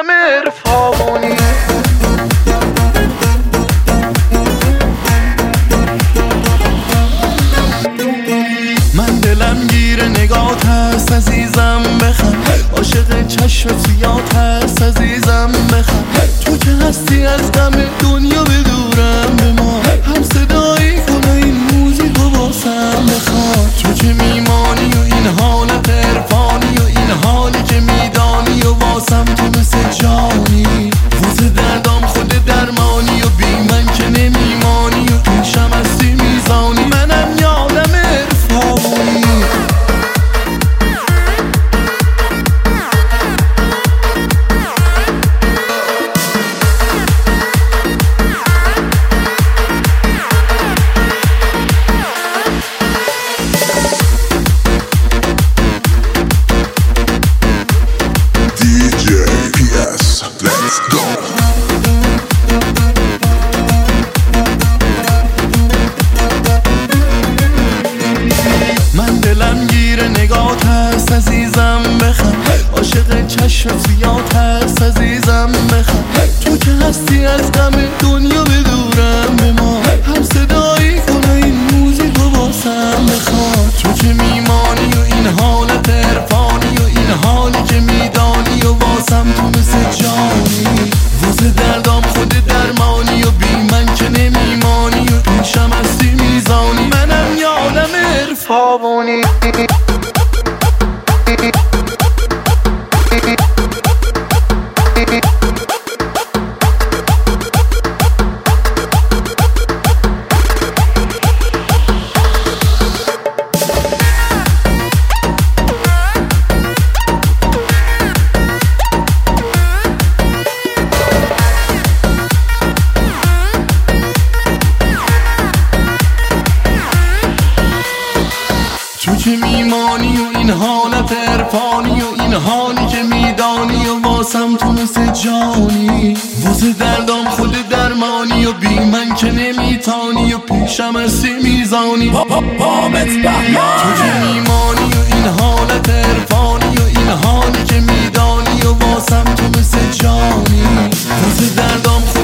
عالم عرفانی. من دلم گیر نگات هست عزیزم بخم، عاشق چشم سیات هست عزیزم بخم. تو که هستی از غم دنیا بدورم به ما، هم صدایی کنه این موزیکو باسم بخواد. تو که میمانی و این حالت عرفانی و این حالی که میدانی و واسم تو مثل جانی. واسه دردام خود درمانی و بی من که نمیمانی و پیشم هستی میزانی. منم یادم عرفانی. من دلم گیر نگات هست عزیزم بخم، عاشق چشم سیات هست عزیزم بخم. تو که هستی از غم دنیا بدورم به ما، هم صدایی کنه این موزیکو باسم بخواد. تو که میمانی و این حالت عرفانی و این حالی که میدانی و واسم تو مثل جانی. واسه دردام خود درمانی و بی من که نمیمانی و پیشم هستی میزانی. منم یادم عرفانی. تو که میمانی و این حالت عرفانی و این حالی که میدانی و واسم تو مثل جانی. واسه دردام خود درمانی و بی من که نمیتانی و پیشم هستی میزانی. تو که میمانی و این حالت عرفانی و این حالی که میدانی و واسم تو مثل جانی. واسه دردام خود